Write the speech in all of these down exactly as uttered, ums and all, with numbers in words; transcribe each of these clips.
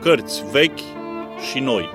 cărți vechi și noi.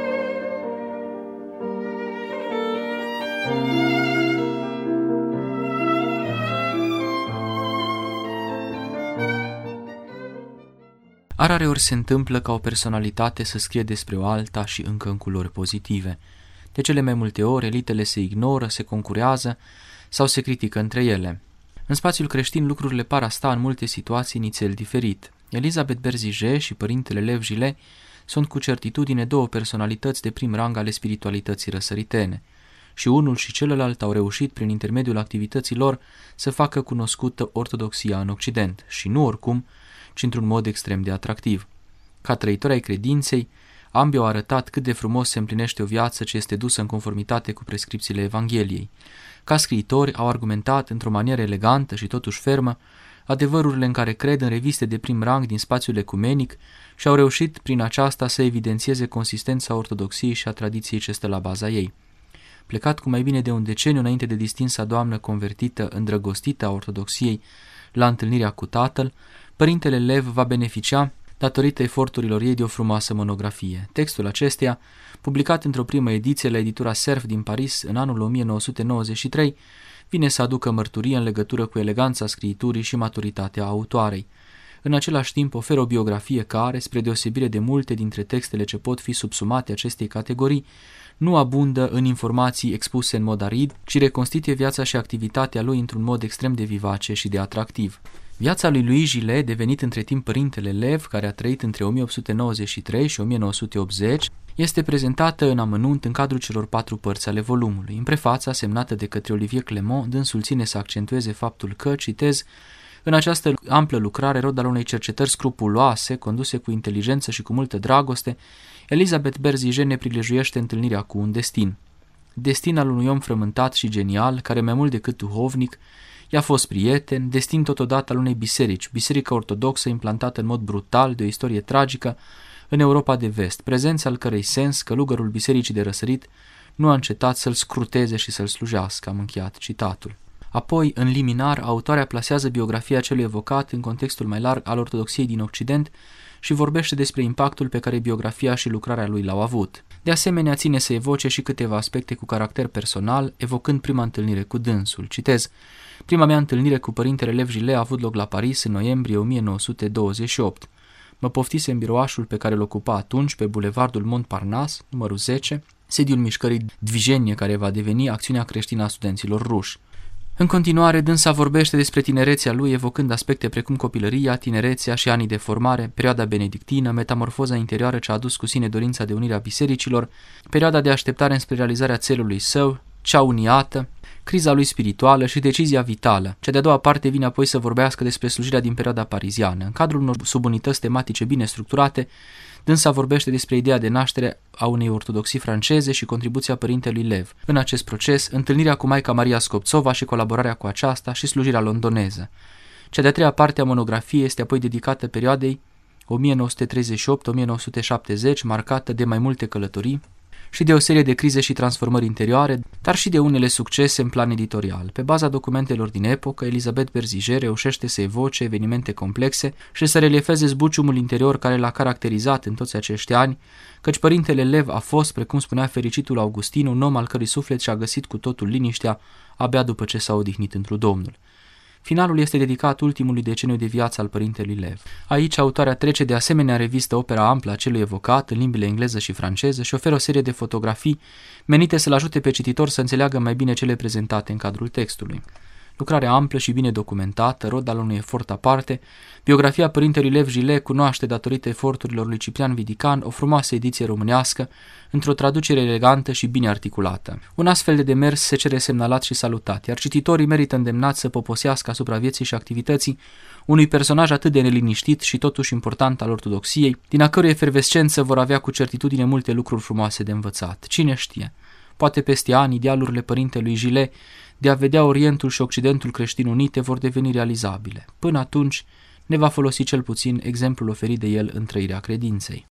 Rareori se întâmplă ca o personalitate să scrie despre o alta și încă în culori pozitive. De cele mai multe ori, elitele se ignoră, se concurează sau se critică între ele. În spațiul creștin, lucrurile par a sta în multe situații nițel diferit. Elisabeth Berzige și părintele Lev Gile sunt cu certitudine două personalități de prim rang ale spiritualității răsăritene. Și unul și celălalt au reușit, prin intermediul activității lor, să facă cunoscută ortodoxia în Occident, și nu oricum, ci într-un mod extrem de atractiv. Ca trăitori ai credinței, ambii au arătat cât de frumos se împlinește o viață ce este dusă în conformitate cu prescripțiile Evangheliei. Ca scriitori au argumentat într-o manieră elegantă și totuși fermă adevărurile în care cred în reviste de prim rang din spațiul ecumenic și au reușit prin aceasta să evidențieze consistența ortodoxiei și a tradiției ce stă la baza ei. Plecat cu mai bine de un deceniu înainte de distinsa doamnă convertită, îndrăgostită a ortodoxiei, la întâlnirea cu tatăl, părintele Lev va beneficia, datorită eforturilor ei, de o frumoasă monografie. Textul acesteia, publicat într-o primă ediție la editura Cerf din Paris în anul o mie nouă sute nouăzeci și trei, vine să aducă mărturie în legătură cu eleganța scriiturii și maturitatea autoarei. În același timp oferă o biografie care, spre deosebire de multe dintre textele ce pot fi subsumate acestei categorii, nu abundă în informații expuse în mod arid, ci reconstituie viața și activitatea lui într-un mod extrem de vivace și de atractiv. Viața lui Louis Gile, devenit între timp părintele Lev, care a trăit între o mie opt sute nouăzeci și trei și o mie nouă sute optzeci, este prezentată în amănunt în cadrul celor patru părți ale volumului. În prefața, semnată de către Olivier Clément, dânsul ține să accentueze faptul că, citez, în această amplă lucrare, rod al unei cercetări scrupuloase, conduse cu inteligență și cu multă dragoste, Elisabeth Berzige ne prilejuiește întâlnirea cu un destin. Destin al unui om frământat și genial, care mai mult decât duhovnic, i-a fost prieten, destin totodată al unei biserici, biserica ortodoxă implantată în mod brutal de o istorie tragică în Europa de Vest, prezența al cărei sens călugărul bisericii de răsărit nu a încetat să-l scruteze și să-l slujească. Am încheiat citatul. Apoi, în liminar, autoarea plasează biografia celui evocat în contextul mai larg al ortodoxiei din Occident și vorbește despre impactul pe care biografia și lucrarea lui l-au avut. De asemenea, ține să evoce și câteva aspecte cu caracter personal, evocând prima întâlnire cu dânsul. Citez: prima mea întâlnire cu părintele Lev Gile a avut loc la Paris în noiembrie o mie nouă sute douăzeci și opt. Mă poftise în birouașul pe care îl ocupa atunci pe bulevardul Montparnasse, numărul zece, sediul mișcării Dvijenie, care va deveni acțiunea creștină a studenților ruși. În continuare, dânsa vorbește despre tinerețea lui, evocând aspecte precum copilăria, tinerețea și anii de formare, perioada benedictină, metamorfoza interioară ce a adus cu sine dorința de unire a bisericilor, perioada de așteptare înspre realizarea țelului său, cea uniată, criza lui spirituală și decizia vitală. Cea de-a doua parte vine apoi să vorbească despre slujirea din perioada pariziană. În cadrul unor subunități tematice bine structurate, dânsa vorbește despre ideea de naștere a unei ortodoxii franceze și contribuția părintelui Lev. În acest proces, întâlnirea cu Maica Maria Scopțova și colaborarea cu aceasta și slujirea londoneză. Cea de-a treia parte a monografiei este apoi dedicată perioadei o mie nouă sute treizeci și opt - o mie nouă sute șaptezeci, marcată de mai multe călătorii și de o serie de crize și transformări interioare, dar și de unele succese în plan editorial. Pe baza documentelor din epocă, Elisabeth Berzige reușește să evoce evenimente complexe și să reliefeze zbuciumul interior care l-a caracterizat în toți acești ani, căci părintele Lev a fost, precum spunea fericitul Augustin, un om al cărui suflet și-a găsit cu totul liniștea abia după ce s-a odihnit întru Domnul. Finalul este dedicat ultimului deceniu de viață al părintelui Lev. Aici, autoarea trece de asemenea în revistă opera amplă a celui evocat în limbile engleză și franceză și oferă o serie de fotografii menite să-l ajute pe cititor să înțeleagă mai bine cele prezentate în cadrul textului. Lucrarea amplă și bine documentată, rod al unui efort aparte, biografia părintelui Lev Gile cunoaște, datorită eforturilor lui Ciprian Vidican, o frumoasă ediție românească, într-o traducere elegantă și bine articulată. Un astfel de demers se cere semnalat și salutat, iar cititorii merită îndemnați să poposească asupra vieții și activității unui personaj atât de neliniștit și totuși important al ortodoxiei, din a cărui efervescență vor avea cu certitudine multe lucruri frumoase de învățat. Cine știe? Poate peste ani, idealurile părintelui Gile de a vedea Orientul și Occidentul creștin unite vor deveni realizabile. Până atunci ne va folosi cel puțin exemplul oferit de el în trăirea credinței.